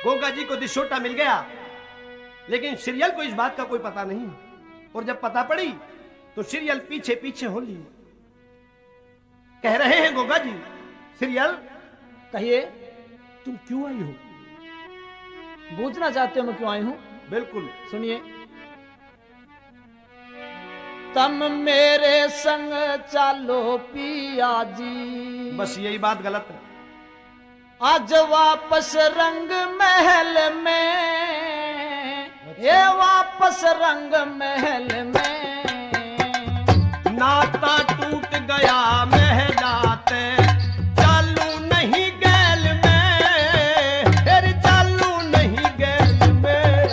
गोगा जी को दिशोटा मिल गया, लेकिन सीरियल को इस बात का कोई पता नहीं। और जब पता पड़ी तो सीरियल पीछे पीछे हो ली। कह रहे हैं गोगा जी, सीरियल कहिए, तुम क्यों आई हो? पूछना चाहते हो मैं क्यों आई हूं? बिल्कुल। सुनिए। तम मेरे संग चालो पिया जी, बस यही बात गलत है। आज वापस रंग महल में, ये वापस रंग महल में। नाता टूट गया महलाते, चालू नहीं गैल में, फिर चालू नहीं गैल में।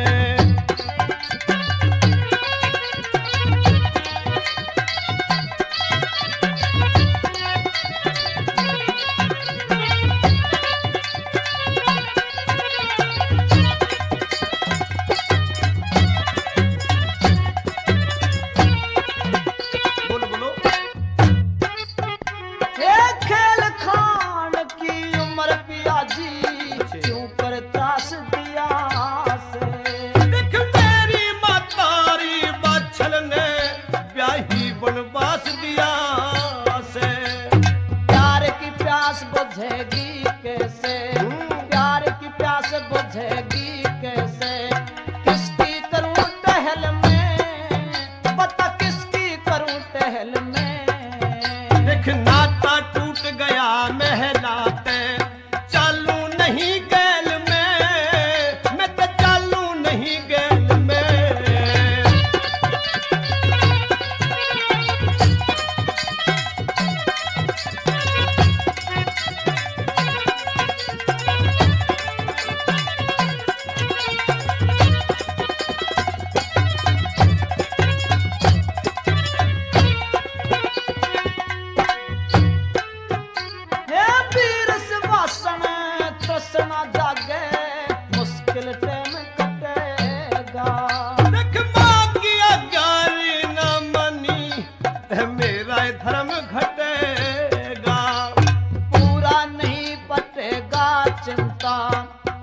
धर्म घटेगा, पूरा नहीं पटेगा चिंता,